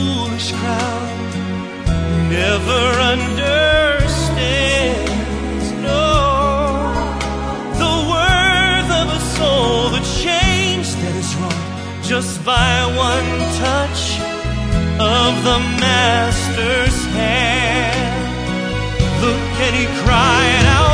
foolish crowd never understands, no, the worth of a soul that changed, that is wrong, just by one touch of the Master's hand. Look, and he cried out,